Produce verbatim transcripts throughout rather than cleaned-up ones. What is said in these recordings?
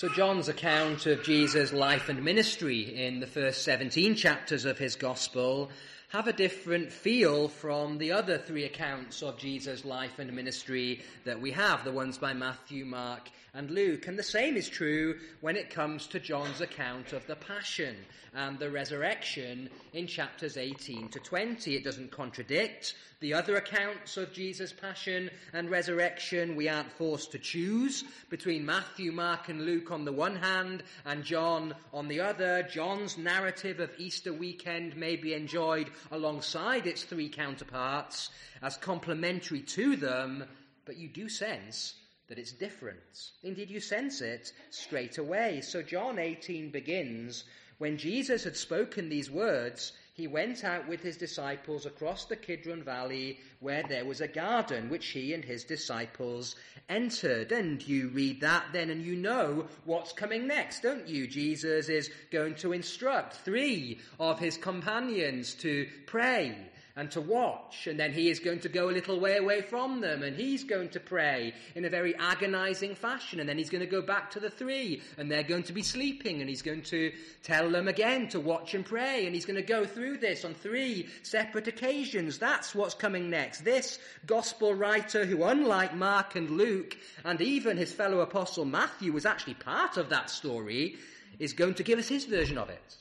So John's account of Jesus' life and ministry in the first seventeen chapters of his gospel have a different feel from the other three accounts of Jesus' life and ministry that we have, the ones by Matthew, Mark, and Luke. And the same is true when it comes to John's account of the Passion and the resurrection in chapters eighteen to twenty. It doesn't contradict the other accounts of Jesus' Passion and resurrection. We aren't forced to choose between Matthew, Mark, and Luke on the one hand and John on the other. John's narrative of Easter weekend may be enjoyed alongside its three counterparts as complementary to them, but you do sense that it's different. Indeed, you sense it straight away. So John eighteen begins, when Jesus had spoken these words, he went out with his disciples across the Kidron Valley where there was a garden which he and his disciples entered. And you read that then and you know what's coming next, don't you? Jesus is going to instruct three of his companions to pray and to watch, and then he is going to go a little way away from them, and he's going to pray in a very agonizing fashion, and then he's going to go back to the three, and they're going to be sleeping, and he's going to tell them again to watch and pray, and he's going to go through this on three separate occasions. That's what's coming next. This gospel writer, who unlike Mark and Luke, and even his fellow apostle Matthew was actually part of that story, is going to give us his version of it.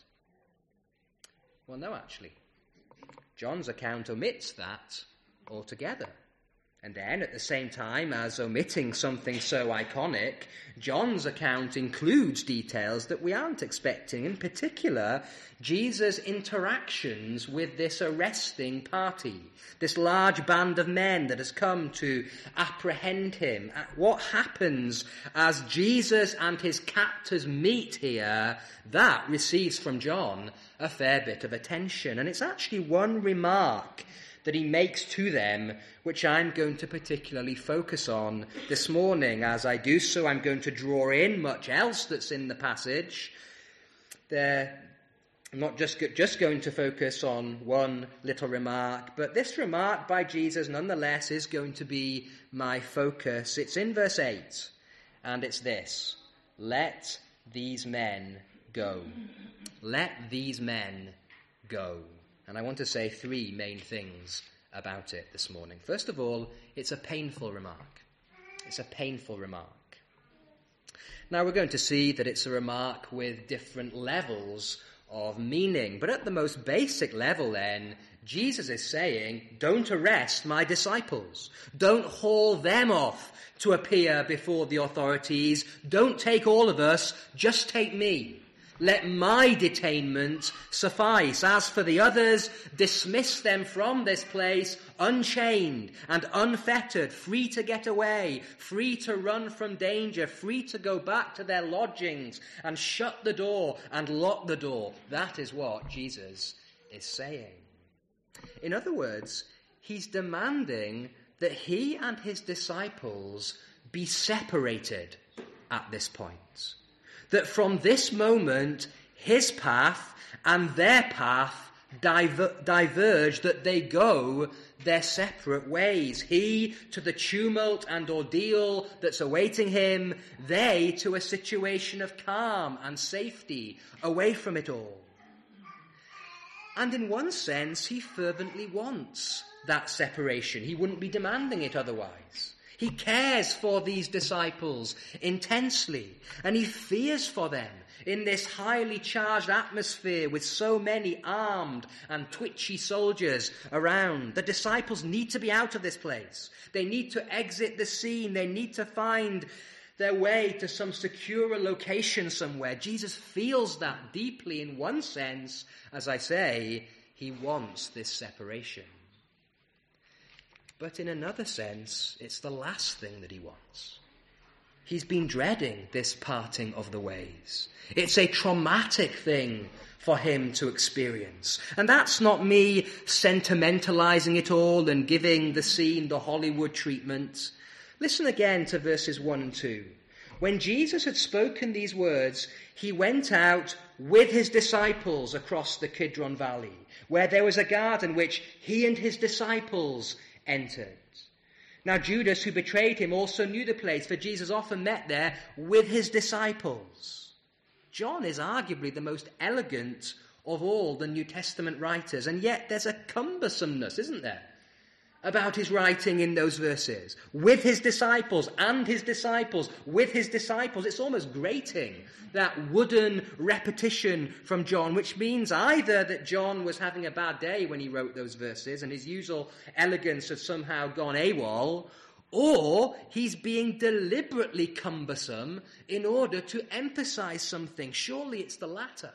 Well, no, actually. John's account omits that altogether. And then, at the same time as omitting something so iconic, John's account includes details that we aren't expecting, in particular, Jesus' interactions with this arresting party, this large band of men that has come to apprehend him. What happens as Jesus and his captors meet here, that receives from John a fair bit of attention. And it's actually one remark that he makes to them, which I'm going to particularly focus on this morning. As I do so, I'm going to draw in much else that's in the passage. There, I'm not just, just going to focus on one little remark, but this remark by Jesus nonetheless is going to be my focus. It's in verse eight, and it's this: let these men go. Let these men go. And I want to say three main things about it this morning. First of all, it's a painful remark. It's a painful remark. Now, we're going to see that it's a remark with different levels of meaning. But at the most basic level, then, Jesus is saying, don't arrest my disciples. Don't haul them off to appear before the authorities. Don't take all of us, just take me. Let my detainment suffice. As for the others, dismiss them from this place unchained and unfettered, free to get away, free to run from danger, free to go back to their lodgings, and shut the door and lock the door. That is what Jesus is saying. In other words, he's demanding that he and his disciples be separated at this point. That from this moment, his path and their path diver- diverge, that they go their separate ways. He to the tumult and ordeal that's awaiting him, they to a situation of calm and safety, away from it all. And in one sense, he fervently wants that separation. He wouldn't be demanding it otherwise. He cares for these disciples intensely, and he fears for them in this highly charged atmosphere with so many armed and twitchy soldiers around. The disciples need to be out of this place. They need to exit the scene. They need to find their way to some secure location somewhere. Jesus feels that deeply. In one sense, as I say, he wants this separation. But in another sense, it's the last thing that he wants. He's been dreading this parting of the ways. It's a traumatic thing for him to experience. And that's not me sentimentalizing it all and giving the scene the Hollywood treatment. Listen again to verses one and two. When Jesus had spoken these words, he went out with his disciples across the Kidron Valley, where there was a garden which he and his disciples entered. Now Judas, who betrayed him, also knew the place, for Jesus often met there with his disciples. John is arguably the most elegant of all the New Testament writers, and yet there's a cumbersomeness, isn't there, about his writing in those verses. With his disciples, and his disciples, with his disciples. It's almost grating, that wooden repetition from John, which means either that John was having a bad day when he wrote those verses and his usual elegance has somehow gone AWOL, or he's being deliberately cumbersome in order to emphasize something. Surely it's the latter.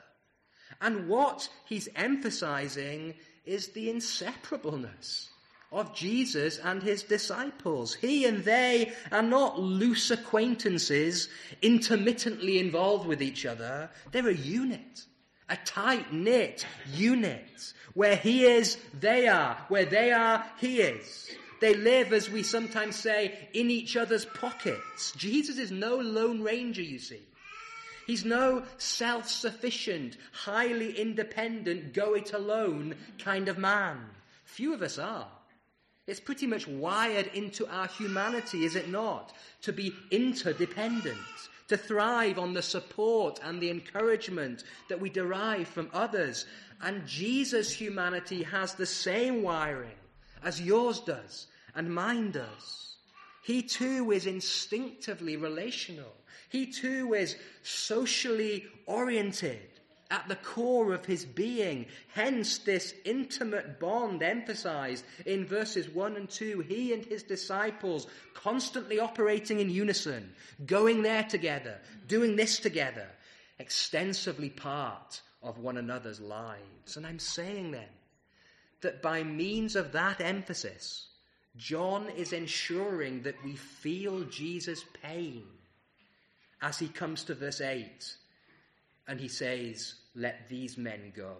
And what he's emphasizing is the inseparableness of Jesus and his disciples. He and they are not loose acquaintances intermittently involved with each other. They're a unit, a tight-knit unit. Where he is, they are. Where they are, he is. They live, as we sometimes say, in each other's pockets. Jesus is no lone ranger, you see. He's no self-sufficient, highly independent, go-it-alone kind of man. Few of us are. It's pretty much wired into our humanity, is it not? To be interdependent, to thrive on the support and the encouragement that we derive from others. And Jesus' humanity has the same wiring as yours does and mine does. He too is instinctively relational. He too is socially oriented at the core of his being. Hence this intimate bond emphasized in verses one and two. He and his disciples constantly operating in unison, going there together, doing this together, extensively part of one another's lives. And I'm saying then that by means of that emphasis, John is ensuring that we feel Jesus' pain as he comes to verse eight and he says, let these men go.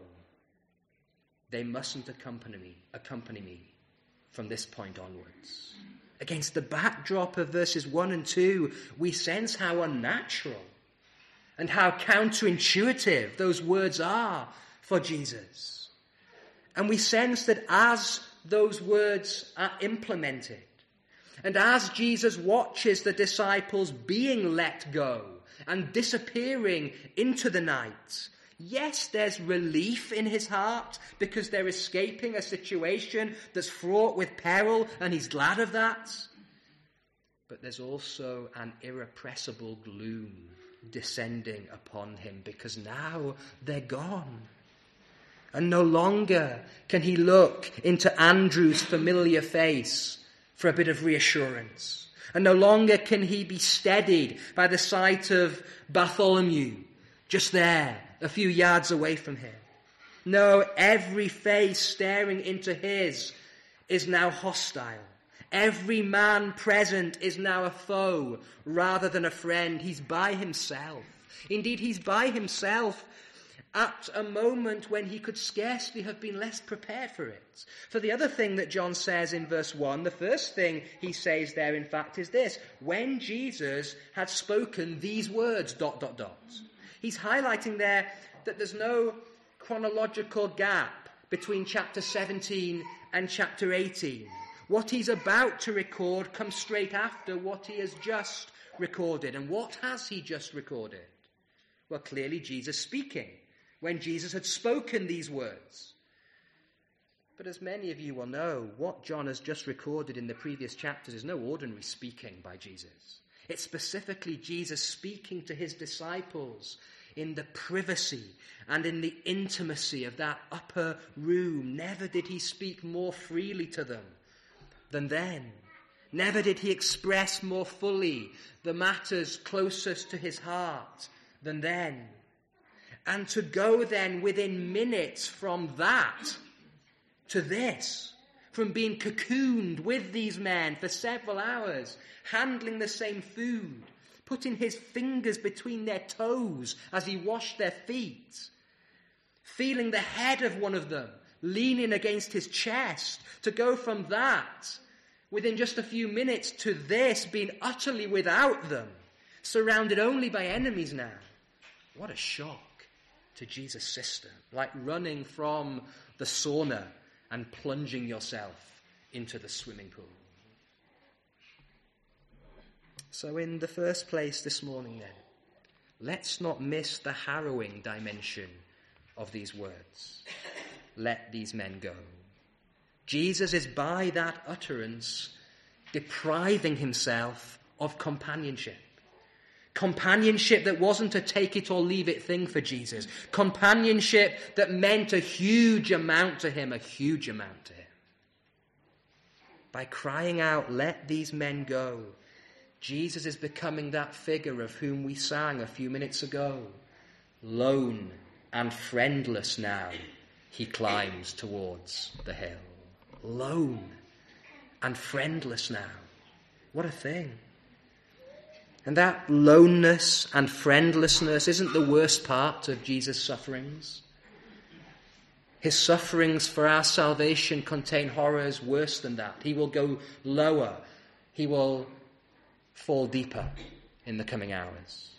They mustn't accompany me, accompany me from this point onwards. Against the backdrop of verses one and two, we sense how unnatural and how counterintuitive those words are for Jesus. And we sense that as those words are implemented, and as Jesus watches the disciples being let go and disappearing into the night, yes, there's relief in his heart because they're escaping a situation that's fraught with peril, and he's glad of that. But there's also an irrepressible gloom descending upon him because now they're gone. And no longer can he look into Andrew's familiar face for a bit of reassurance. And no longer can he be steadied by the sight of Bartholomew, just there, a few yards away from him. No, every face staring into his is now hostile. Every man present is now a foe rather than a friend. He's by himself. Indeed, he's by himself at a moment when he could scarcely have been less prepared for it. For the other thing that John says in verse one, the first thing he says there, in fact, is this: when Jesus had spoken these words, dot, dot, dot. He's highlighting there that there's no chronological gap between chapter seventeen and chapter eighteen. What he's about to record comes straight after what he has just recorded. And what has he just recorded? Well, clearly Jesus speaking, when Jesus had spoken these words. But as many of you will know, what John has just recorded in the previous chapters is no ordinary speaking by Jesus. It's specifically Jesus speaking to his disciples in the privacy and in the intimacy of that upper room. Never did he speak more freely to them than then. Never did he express more fully the matters closest to his heart than then. And to go then within minutes from that to this, from being cocooned with these men for several hours, handling the same food, putting his fingers between their toes as he washed their feet, feeling the head of one of them leaning against his chest, to go from that within just a few minutes to this, being utterly without them, surrounded only by enemies now. What a shock to Jesus' system, like running from the sauna and plunging yourself into the swimming pool. So in the first place this morning then, let's not miss the harrowing dimension of these words. Let these men go. Jesus is by that utterance depriving himself of companionship. Companionship that wasn't a take it or leave it thing for Jesus. Companionship that meant a huge amount to him, a huge amount to him. By crying out, let these men go, Jesus is becoming that figure of whom we sang a few minutes ago. Lone and friendless now, he climbs towards the hill. Lone and friendless now. What a thing. And that loneness and friendlessness isn't the worst part of Jesus' sufferings. His sufferings for our salvation contain horrors worse than that. He will go lower. He will fall deeper in the coming hours.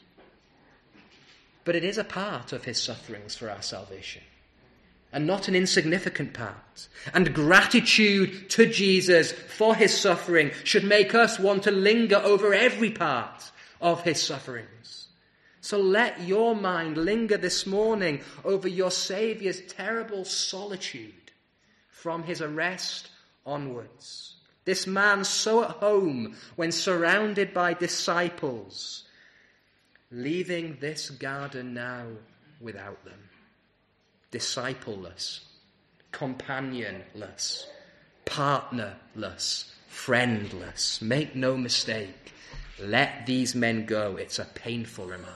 But it is a part of his sufferings for our salvation, and not an insignificant part. And gratitude to Jesus for his suffering should make us want to linger over every part of his sufferings. So let your mind linger this morning over your Saviour's terrible solitude from his arrest onwards. This man so at home when surrounded by disciples, leaving this garden now without them. Discipleless, companionless, partnerless, friendless. Make no mistake, let these men go. It's a painful remark.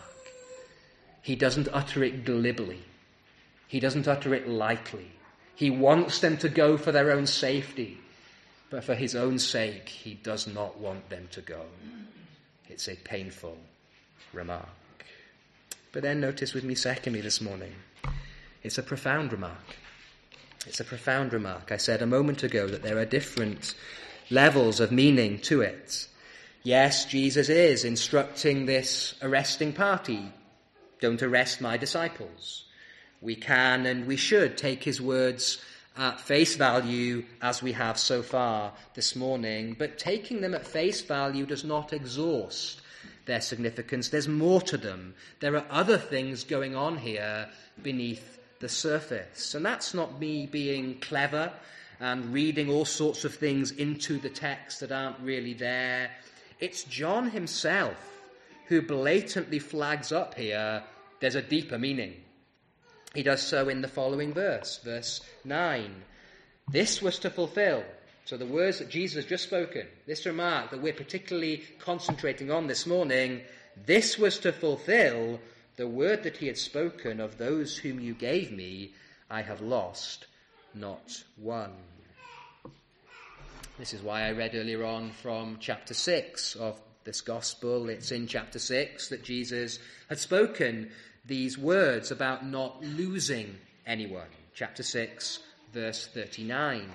He doesn't utter it glibly. He doesn't utter it lightly. He wants them to go for their own safety, but for his own sake, he does not want them to go. It's a painful remark. But then notice with me secondly this morning, it's a profound remark. It's a profound remark. I said a moment ago that there are different levels of meaning to it. Yes, Jesus is instructing this arresting party, don't arrest my disciples. We can and we should take his words at face value as we have so far this morning, but taking them at face value does not exhaust their significance. There's more to them. There are other things going on here beneath the surface. And that's not me being clever and reading all sorts of things into the text that aren't really there. It's John himself who blatantly flags up here there's a deeper meaning. He does so in the following verse, verse nine. This was to fulfill. So the words that Jesus has just spoken, this remark that we're particularly concentrating on this morning, this was to fulfill the word that he had spoken, of those whom you gave me, I have lost not one. This is why I read earlier on from chapter six of this gospel. It's in chapter six that Jesus had spoken these words about not losing anyone. Chapter six, verse thirty-nine.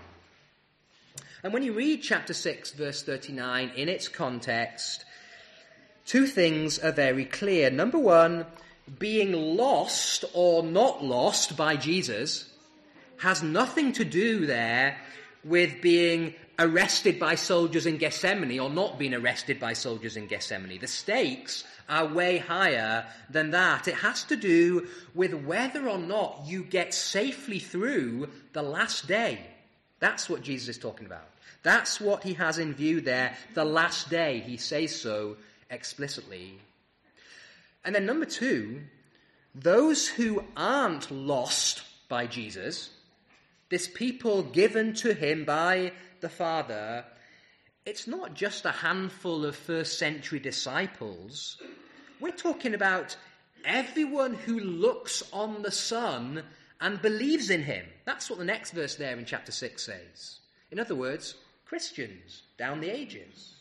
And when you read chapter six, verse thirty-nine, in its context, two things are very clear. Number one, being lost or not lost by Jesus has nothing to do there with being arrested by soldiers in Gethsemane or not being arrested by soldiers in Gethsemane. The stakes are way higher than that. It has to do with whether or not you get safely through the last day. That's what Jesus is talking about. That's what he has in view there, the last day. He says so explicitly. And then number two, those who aren't lost by Jesus, this people given to him by the Father, it's not just a handful of first century disciples. We're talking about everyone who looks on the Son and believes in him. That's what the next verse there in chapter six says. In other words, Christians down the ages.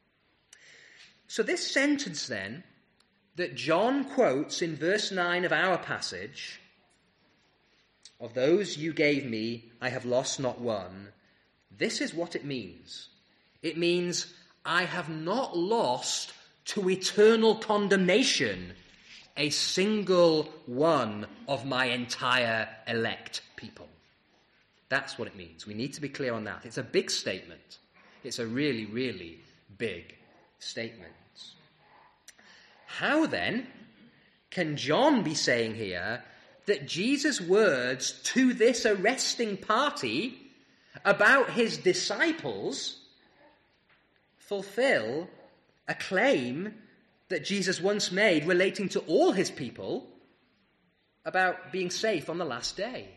So this sentence then that John quotes in verse nine of our passage, of those you gave me, I have lost not one, this is what it means. It means I have not lost to eternal condemnation a single one of my entire elect people. That's what it means. We need to be clear on that. It's a big statement. It's a really, really big statement. How then can John be saying here that Jesus' words to this arresting party about his disciples fulfill a claim that Jesus once made relating to all his people about being safe on the last day?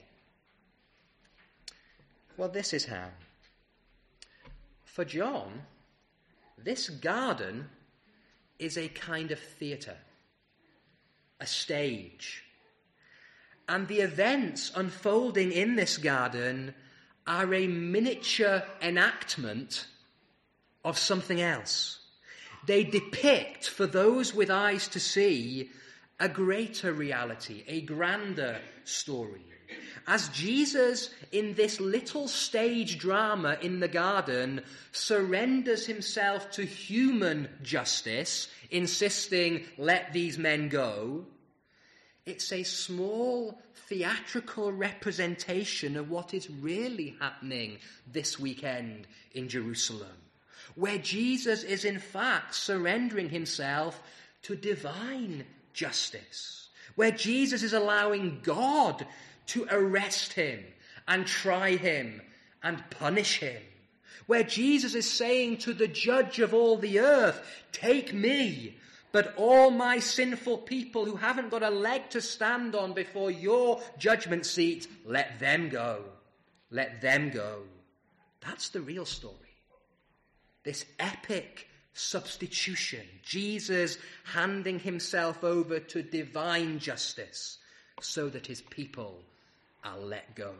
Well, this is how. For John, this garden is a kind of theatre, a stage. And the events unfolding in this garden are a miniature enactment of something else. They depict, for those with eyes to see, a greater reality, a grander story. As Jesus, in this little stage drama in the garden, surrenders himself to human justice, insisting, let these men go, it's a small theatrical representation of what is really happening this weekend in Jerusalem, where Jesus is in fact surrendering himself to divine justice, where Jesus is allowing God to arrest him and try him and punish him, where Jesus is saying to the judge of all the earth, take me, but all my sinful people who haven't got a leg to stand on before your judgment seat, let them go. Let them go. That's the real story. This epic substitution, Jesus handing himself over to divine justice so that his people are let go.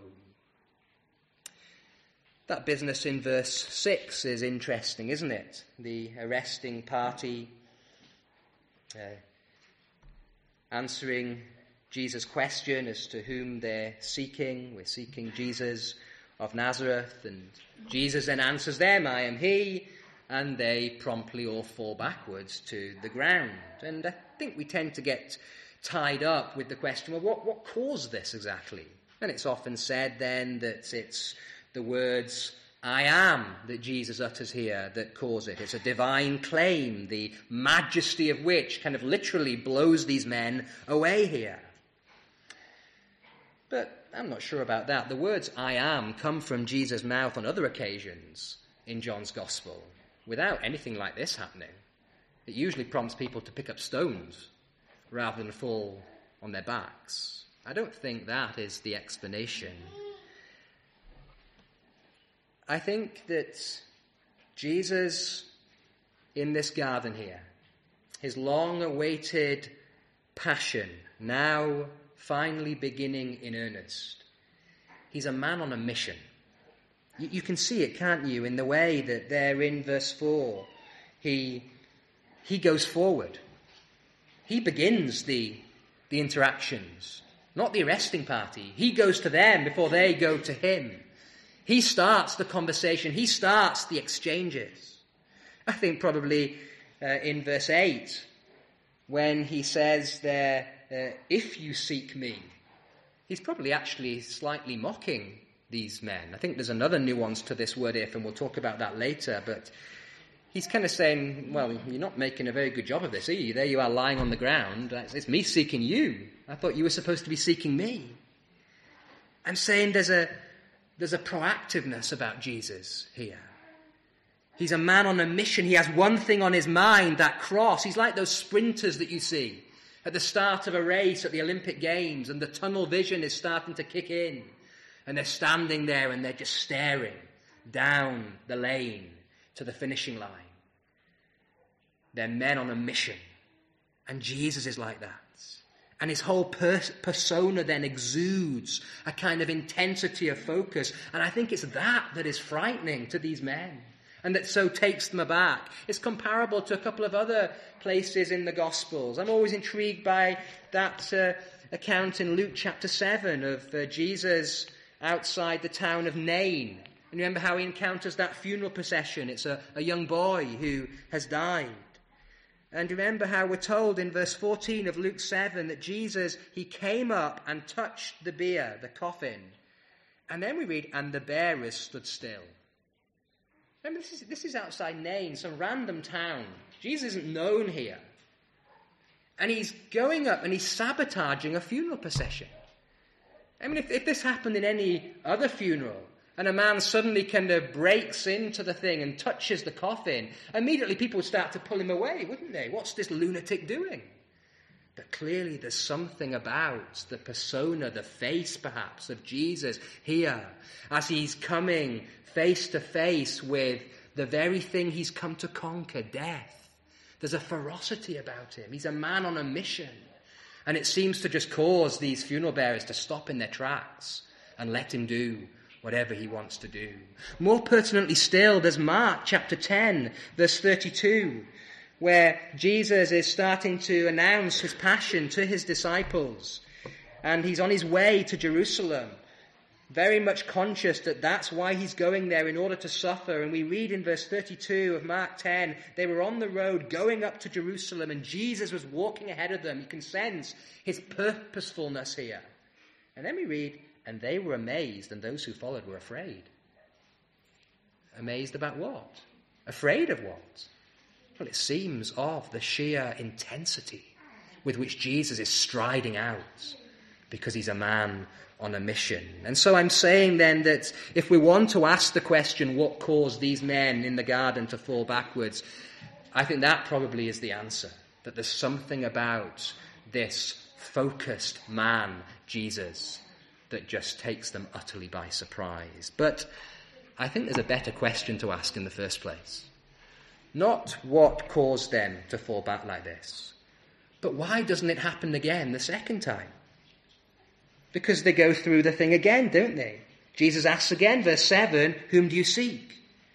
That business in verse six is interesting, isn't it? The arresting party uh, answering Jesus' question as to whom they're seeking. We're seeking Jesus of Nazareth, and Jesus then answers them, I am he, and they promptly all fall backwards to the ground. And I think we tend to get tied up with the question, well, what, what caused this exactly? And it's often said then that it's the words, I am, that Jesus utters here that cause it. It's a divine claim, the majesty of which kind of literally blows these men away here. But I'm not sure about that. The words I am come from Jesus' mouth on other occasions in John's Gospel without anything like this happening. It usually prompts people to pick up stones rather than fall on their backs. I don't think that is the explanation. I think that Jesus in this garden here, his long-awaited passion, now finally beginning in earnest, he's a man on a mission. You, you can see it, can't you, in the way that there in verse four, he, he goes forward. He begins the, the interactions, not the arresting party. He goes to them before they go to him. He starts the conversation. He starts the exchanges. I think probably uh, in verse eight, when he says there, uh, if you seek me, he's probably actually slightly mocking these men. I think there's another nuance to this word if, and we'll talk about that later, but he's kind of saying, well, you're not making a very good job of this, are you? There you are lying on the ground. It's me seeking you. I thought you were supposed to be seeking me. I'm saying there's a There's a proactiveness about Jesus here. He's a man on a mission. He has one thing on his mind, that cross. He's like those sprinters that you see at the start of a race at the Olympic Games, and the tunnel vision is starting to kick in. And they're standing there and they're just staring down the lane to the finishing line. They're men on a mission. And Jesus is like that. And his whole pers- persona then exudes a kind of intensity of focus. And I think it's that that is frightening to these men and that so takes them aback. It's comparable to a couple of other places in the Gospels. I'm always intrigued by that uh, account in Luke chapter seven of uh, Jesus outside the town of Nain. And remember how he encounters that funeral procession. It's a, a young boy who has died. And remember how we're told in verse fourteen of Luke seven that Jesus, he came up and touched the bier, the coffin. And then we read, and the bearers stood still. Remember, this is, this is outside Nain, some random town. Jesus isn't known here. And he's going up and he's sabotaging a funeral procession. I mean, if, if this happened in any other funeral, and a man suddenly kind of breaks into the thing and touches the coffin, immediately people would start to pull him away, wouldn't they? What's this lunatic doing? But clearly there's something about the persona, the face perhaps, of Jesus here, as he's coming face to face with the very thing he's come to conquer, death. There's a ferocity about him. He's a man on a mission. And it seems to just cause these funeral bearers to stop in their tracks and let him do whatever he wants to do. More pertinently still, there's Mark chapter ten, verse thirty-two, where Jesus is starting to announce his passion to his disciples. And he's on his way to Jerusalem, very much conscious that that's why he's going there, in order to suffer. And we read in verse thirty-two of Mark ten, they were on the road going up to Jerusalem, and Jesus was walking ahead of them. You can sense his purposefulness here. And then we read, and they were amazed, and those who followed were afraid. Amazed about what? Afraid of what? Well, it seems of the sheer intensity with which Jesus is striding out, because he's a man on a mission. And so I'm saying then that if we want to ask the question, what caused these men in the garden to fall backwards, I think that probably is the answer. That there's something about this focused man, Jesus, that just takes them utterly by surprise. But I think there's a better question to ask in the first place. Not what caused them to fall back like this, but why doesn't it happen again the second time? Because they go through the thing again, don't they? Jesus asks again, verse seven, whom do you seek?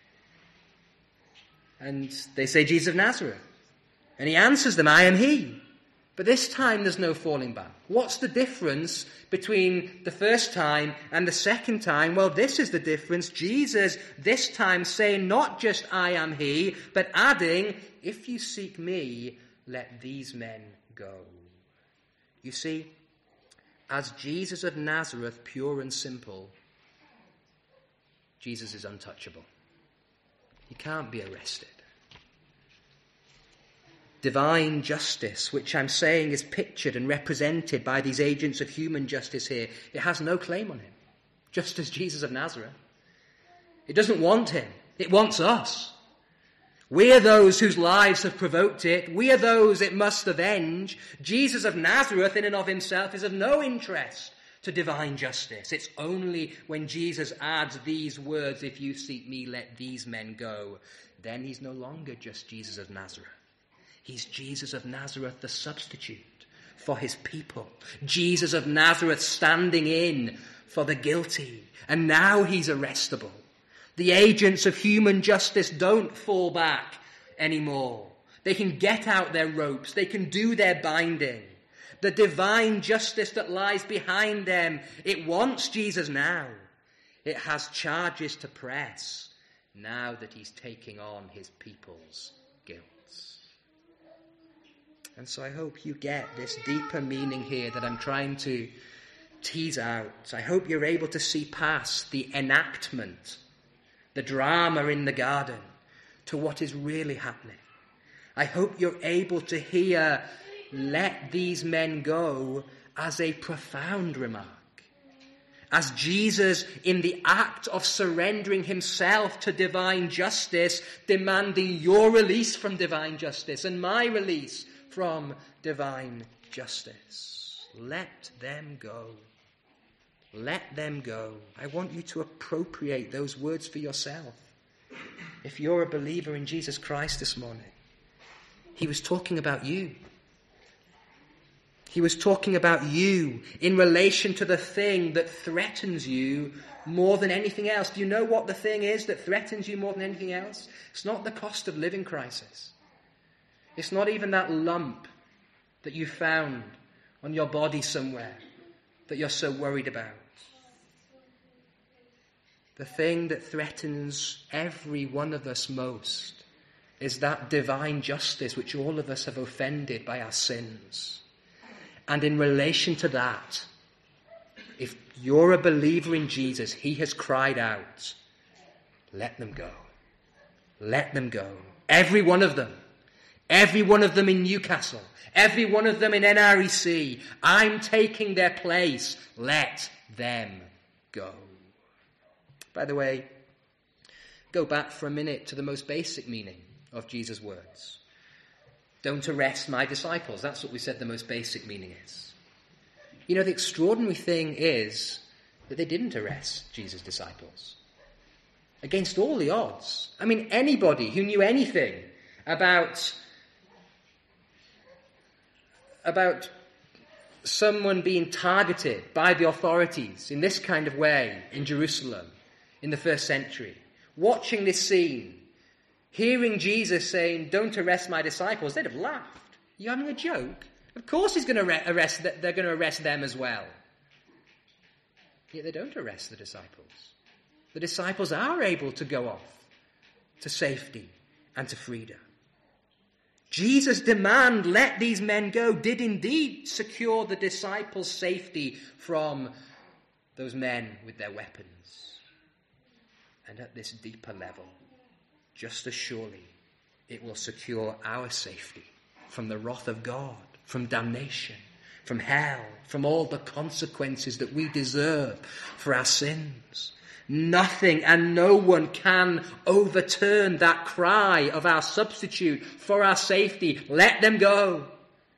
And they say, Jesus of Nazareth. And he answers them, I am he. But this time there's no falling back. What's the difference between the first time and the second time? Well, this is the difference. Jesus, this time, saying not just I am he, but adding, if you seek me, let these men go. You see, as Jesus of Nazareth, pure and simple, Jesus is untouchable. He can't be arrested. Divine justice, which I'm saying is pictured and represented by these agents of human justice here, it has no claim on him, just as Jesus of Nazareth. It doesn't want him. It wants us. We are those whose lives have provoked it. We are those it must avenge. Jesus of Nazareth, in and of himself, is of no interest to divine justice. It's only when Jesus adds these words, if you seek me, let these men go, then he's no longer just Jesus of Nazareth. He's Jesus of Nazareth, the substitute for his people. Jesus of Nazareth standing in for the guilty. And now he's arrestable. The agents of human justice don't fall back anymore. They can get out their ropes. They can do their binding. The divine justice that lies behind them, it wants Jesus now. It has charges to press now that he's taking on his people's guilt. And so I hope you get this deeper meaning here that I'm trying to tease out. I hope you're able to see past the enactment, the drama in the garden, to what is really happening. I hope you're able to hear, let these men go, as a profound remark. As Jesus, in the act of surrendering himself to divine justice, demanding your release from divine justice and my release from divine justice. Let them go. Let them go. I want you to appropriate those words for yourself. If you're a believer in Jesus Christ this morning, he was talking about you. He was talking about you in relation to the thing that threatens you more than anything else. Do you know what the thing is that threatens you more than anything else? It's not the cost of living crisis. It's not even that lump that you found on your body somewhere that you're so worried about. The thing that threatens every one of us most is that divine justice which all of us have offended by our sins. And in relation to that, if you're a believer in Jesus, he has cried out, let them go. Let them go. Every one of them. Every one of them in Newcastle. Every one of them in N R E C. I'm taking their place. Let them go. By the way, go back for a minute to the most basic meaning of Jesus' words. Don't arrest my disciples. That's what we said the most basic meaning is. You know, the extraordinary thing is that they didn't arrest Jesus' disciples. Against all the odds. I mean, anybody who knew anything about, about someone being targeted by the authorities in this kind of way in Jerusalem in the first century, watching this scene, hearing Jesus saying, don't arrest my disciples, they'd have laughed. You having a joke? Of course he's going to arrest, they're going to arrest them as well. Yet they don't arrest the disciples. The disciples are able to go off to safety and to freedom. Jesus' demand, let these men go, did indeed secure the disciples' safety from those men with their weapons. And at this deeper level, just as surely, it will secure our safety from the wrath of God, from damnation, from hell, from all the consequences that we deserve for our sins. Nothing and no one can overturn that cry of our substitute for our safety. Let them go.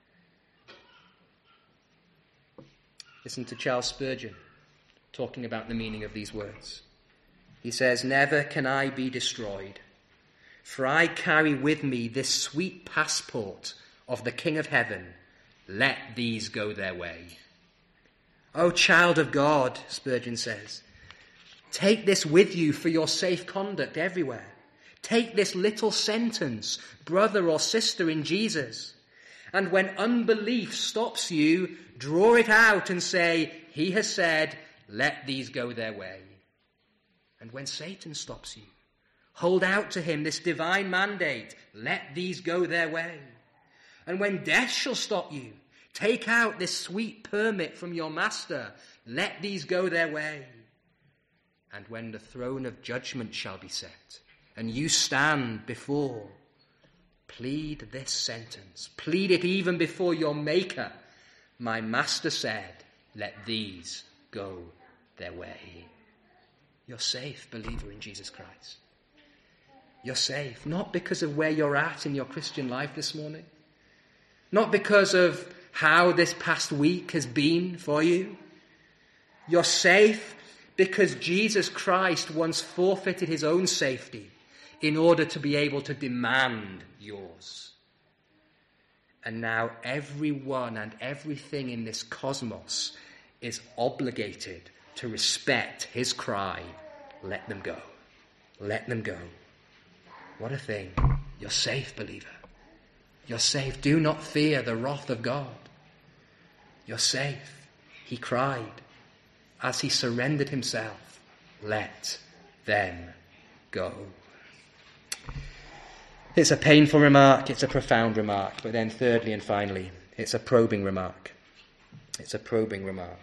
Listen to Charles Spurgeon talking about the meaning of these words. He says, never can I be destroyed, for I carry with me this sweet passport of the King of Heaven. Let these go their way. O child of God, Spurgeon says, take this with you for your safe conduct everywhere. Take this little sentence, brother or sister in Jesus. And when unbelief stops you, draw it out and say, he has said, let these go their way. And when Satan stops you, hold out to him this divine mandate, let these go their way. And when death shall stop you, take out this sweet permit from your master, let these go their way. And when the throne of judgment shall be set, and you stand before, plead this sentence, plead it even before your Maker. My master said, let these go their way. You're safe, believer in Jesus Christ. You're safe, not because of where you're at in your Christian life this morning, not because of how this past week has been for you. You're safe because Jesus Christ once forfeited his own safety in order to be able to demand yours. And now everyone and everything in this cosmos is obligated to respect his cry, let them go. Let them go. What a thing. You're safe, believer. You're safe. Do not fear the wrath of God. You're safe. He cried as he surrendered himself, let them go. It's a painful remark. It's a profound remark. But then thirdly and finally, it's a probing remark. It's a probing remark.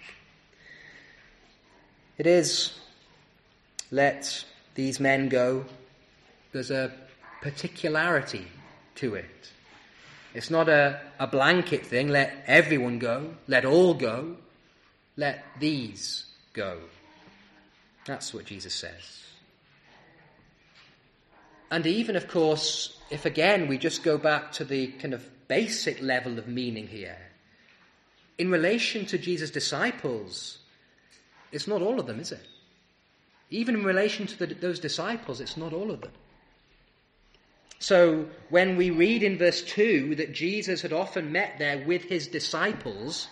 It is, let these men go. There's a particularity to it. It's not a, a blanket thing, let everyone go, let all go, let these go. That's what Jesus says. And even, of course, if again we just go back to the kind of basic level of meaning here, in relation to Jesus' disciples, it's not all of them, is it? Even in relation to the, those disciples, it's not all of them. So when we read in verse two that Jesus had often met there with his disciples,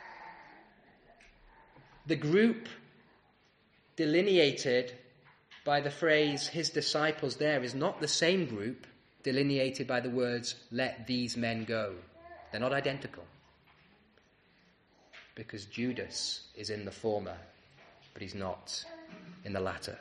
the group delineated by the phrase his disciples there is not the same group delineated by the words let these men go. They're not identical. Because Judas is in the former, but he's not in the latter.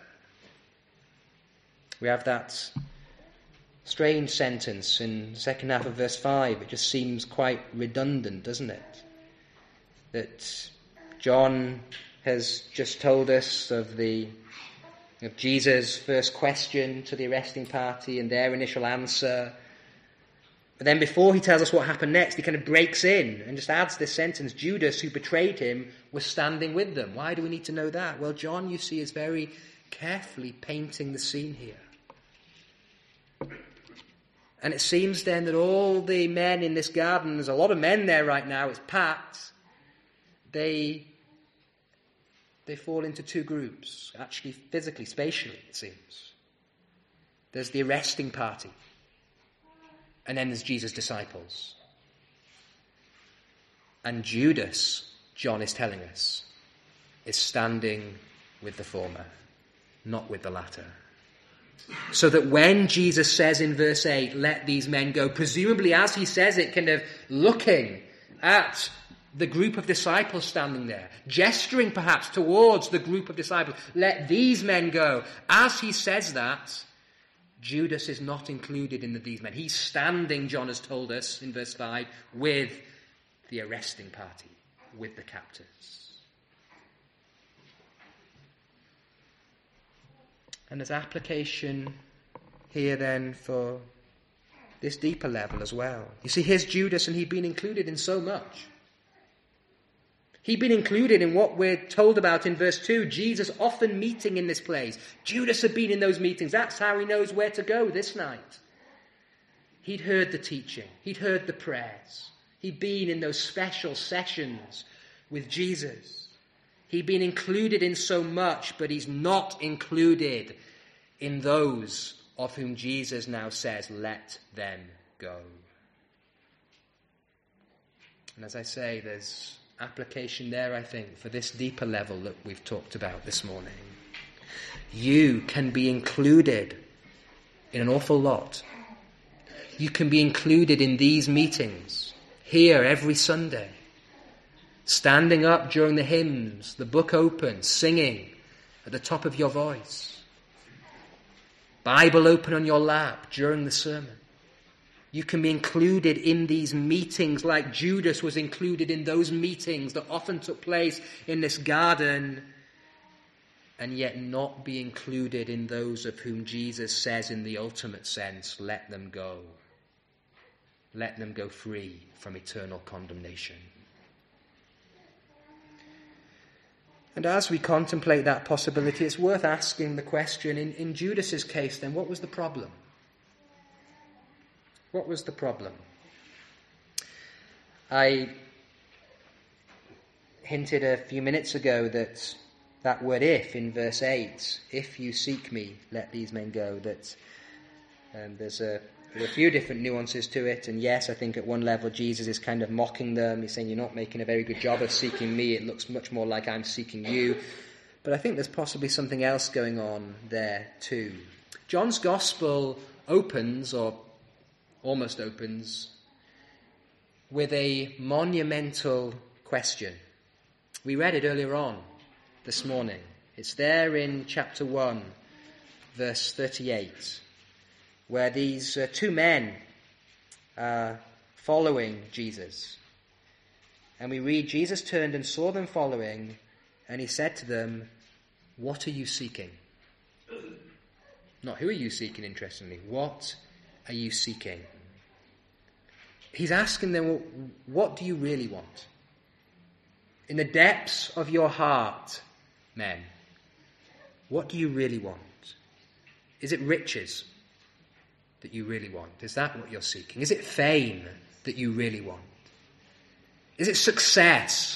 We have that strange sentence in the second half of verse five. It just seems quite redundant, doesn't it? That John has just told us of the of Jesus' first question to the arresting party and their initial answer. But then before he tells us what happened next, he kind of breaks in and just adds this sentence, Judas, who betrayed him, was standing with them. Why do we need to know that? Well, John, you see, is very carefully painting the scene here. And it seems then that all the men in this garden, there's a lot of men there right now, it's packed, they, they fall into two groups, actually physically, spatially, it seems. There's the arresting party. And then there's Jesus' disciples. And Judas, John is telling us, is standing with the former, not with the latter. So that when Jesus says in verse eight, let these men go, presumably as he says it, kind of looking at the group of disciples standing there, gesturing perhaps towards the group of disciples, let these men go. As he says that, Judas is not included in the these men. He's standing, John has told us in verse five, with the arresting party, with the captors. And there's application here then for this deeper level as well. You see, here's Judas, and he'd been included in so much. He'd been included in what we're told about in verse two, Jesus often meeting in this place. Judas had been in those meetings. That's how he knows where to go this night. He'd heard the teaching. He'd heard the prayers. He'd been in those special sessions with Jesus. He'd been included in so much, but he's not included in those of whom Jesus now says, let them go. And as I say, there's application there, I think, for this deeper level that we've talked about this morning. You can be included in an awful lot. You can be included in these meetings, here every Sunday, standing up during the hymns, the book open, singing at the top of your voice, Bible open on your lap during the sermon. You can be included in these meetings like Judas was included in those meetings that often took place in this garden, and yet not be included in those of whom Jesus says in the ultimate sense, let them go. Let them go free from eternal condemnation. And as we contemplate that possibility, it's worth asking the question, in, in Judas's case then, what was the problem? What was the problem? I hinted a few minutes ago that that word if in verse eight, if you seek me, let these men go, that um, there's a, there are a few different nuances to it. And yes, I think at one level Jesus is kind of mocking them. He's saying, you're not making a very good job of seeking me. It looks much more like I'm seeking you. But I think there's possibly something else going on there too. John's Gospel opens, or almost opens, with a monumental question. We read it earlier on this morning. It's there in chapter one, verse thirty-eight, where these uh, two men are following Jesus. And we read, Jesus turned and saw them following, and he said to them, what are you seeking? Not who are you seeking, interestingly. What are you seeking? He's asking them, well, what do you really want? In the depths of your heart, men, what do you really want? Is it riches that you really want? Is that what you're seeking? Is it fame that you really want? Is it success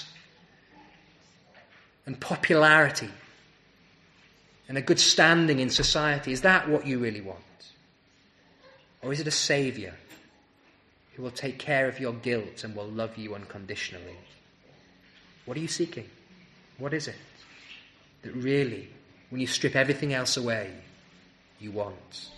and popularity and a good standing in society? Is that what you really want? Or is it a saviour who will take care of your guilt and will love you unconditionally? What are you seeking? What is it that really, when you strip everything else away, you want?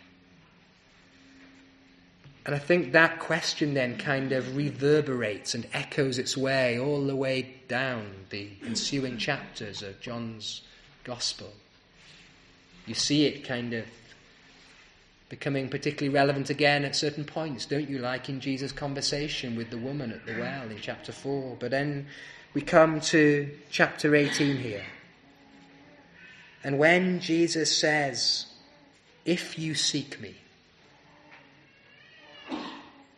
And I think that question then kind of reverberates and echoes its way all the way down the ensuing chapters of John's Gospel. You see it kind of becoming particularly relevant again at certain points, don't you, like in Jesus' conversation with the woman at the well in chapter four. But then we come to chapter eighteen here. And when Jesus says, if you seek me,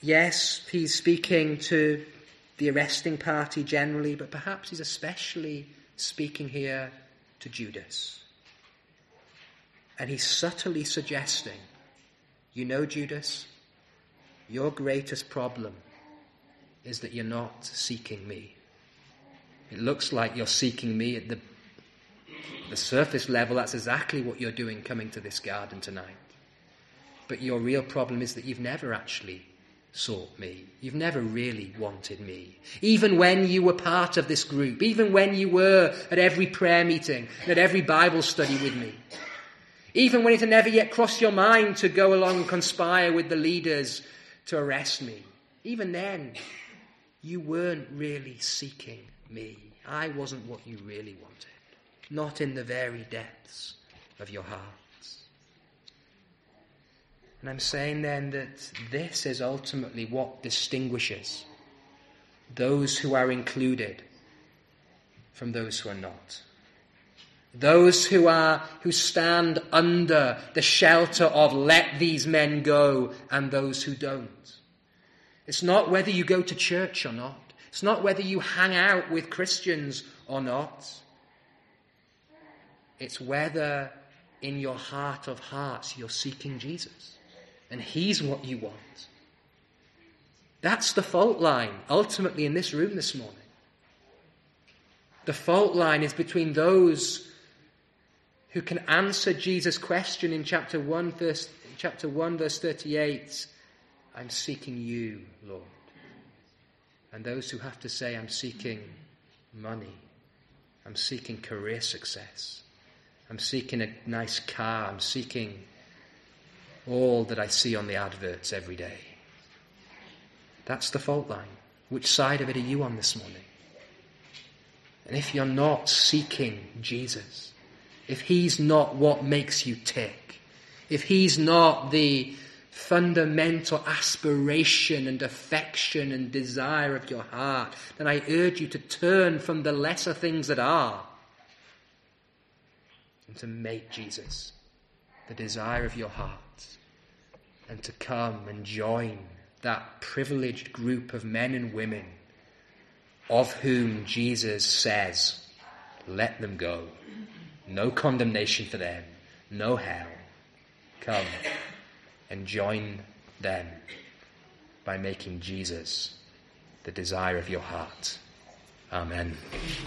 Yes, he's speaking to the arresting party generally, but perhaps he's especially speaking here to Judas. And he's subtly suggesting, you know, Judas, your greatest problem is that you're not seeking me. It looks like you're seeking me at the, the surface level. That's exactly what you're doing coming to this garden tonight. But your real problem is that you've never actually sought me. You've never really wanted me. Even when you were part of this group, even when you were at every prayer meeting, and at every Bible study with me, even when it had never yet crossed your mind to go along and conspire with the leaders to arrest me, even then, you weren't really seeking me. I wasn't what you really wanted. Not in the very depths of your hearts. And I'm saying then that this is ultimately what distinguishes those who are included from those who are not. Those who are who stand under the shelter of let these men go, and those who don't. It's not whether you go to church or not. It's not whether you hang out with Christians or not. It's whether in your heart of hearts you're seeking Jesus. And he's what you want. That's the fault line, ultimately, in this room this morning. The fault line is between those who can answer Jesus' question in chapter one, verse, chapter one, verse thirty-eight, I'm seeking you, Lord. And those who have to say, I'm seeking money. I'm seeking career success. I'm seeking a nice car. I'm seeking all that I see on the adverts every day. That's the fault line. Which side of it are you on this morning? And if you're not seeking Jesus, if he's not what makes you tick, if he's not the fundamental aspiration and affection and desire of your heart, then I urge you to turn from the lesser things that are and to make Jesus the desire of your heart, and to come and join that privileged group of men and women of whom Jesus says, let them go. No condemnation for them. No hell. Come and join them by making Jesus the desire of your heart. Amen.